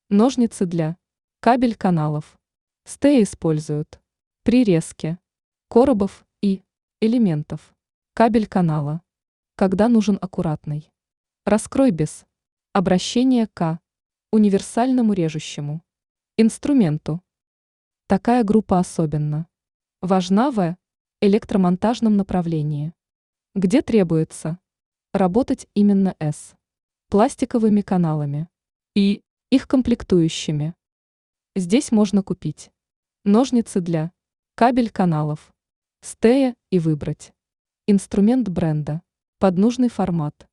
Ножницы для кабель каналов. Стеи используют при резке коробов и элементов кабель канала, когда нужен аккуратный. Раскрой без обращения к универсальному режущему инструменту. Такая группа особенно важна в электромонтажном направлении, где требуется работать именно с пластиковыми каналами и их комплектующими. Здесь можно купить ножницы для кабель каналов, стея и выбрать инструмент бренда под нужный формат.